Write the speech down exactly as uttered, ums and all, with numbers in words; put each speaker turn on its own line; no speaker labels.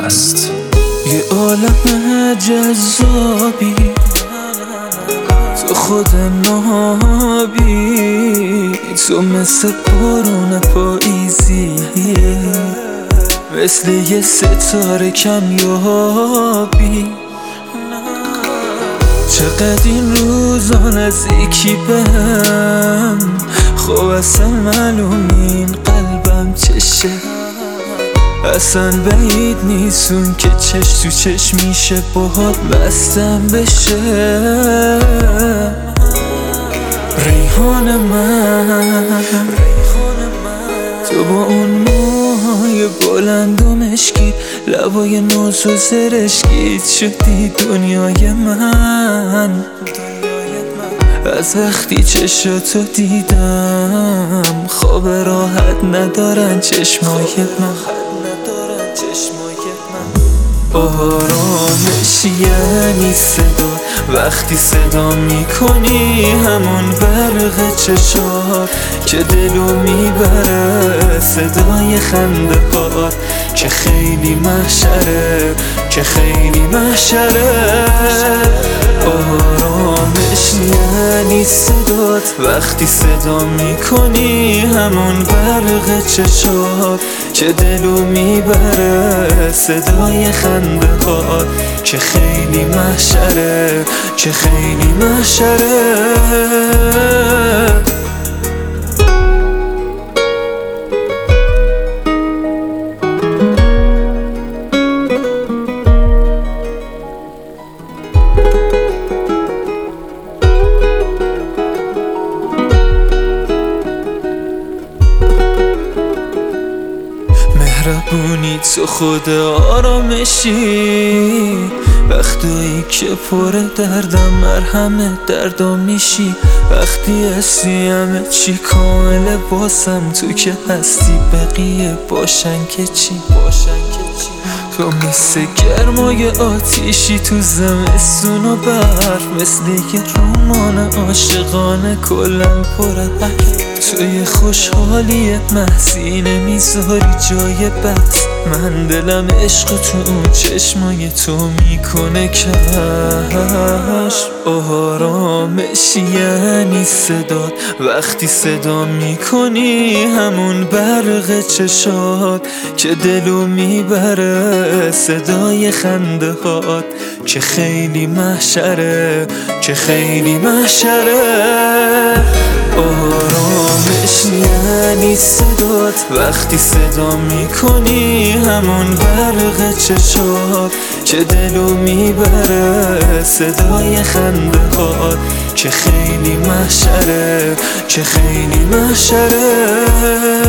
هست.
یه عالم جذابی تو خود نابی، تو مثل بارون پاییزیه، مثل یه ستاره کمیابی. چقدر این روزا نزدیکی بهم، خب اصلا معلوم این قلبم چشه، اصلا بعید نیستون که چش تو چش میشه باهات بستم بشه. ریحان من تو با اون موهای بلند و مشکی، لبای ناز و زرشکیت شدی دنیای من. از وقتی چشاتو دیدم خواب راحت ندارن چشمای من. آرامش یعنی صدا، وقتی صدا میکنی همون برق چشات که دلو میبره. صدای خنده هات که خیلی محشره، که خیلی محشره. آرامش یعنی صدات، وقتی صدا میکنی همون برق چشات که دلو میبره. صدای خنده هات که خیلی محشره، که خیلی محشره. مهربونی تو خود آرامشی، وقتی که پر دردم مرهم دردم میشی. وقتی هستی همه چی کامله باسم، تو که هستی بقیه باشن که چی، باشن که چی. تو مثل گرمای آتیشی تو زمستون و برف، مثل یه رمان عاشقانه کلن پر حرف. توی خوشحالی محضی نمیذاری جای بس، من دلم عشق تو اون چشمای تو میکنه کشف. آرامش یعنی صدات، وقتی صدا میکنی همون برق چشات که دلو میبره. صدای خنده هات که خیلی محشره، که خیلی محشره. آرامش یعنی صدات، وقتی صدا میکنی همون برق چشات که دلو میبره. صدای خنده هات که خیلی محشره، که خیلی محشره.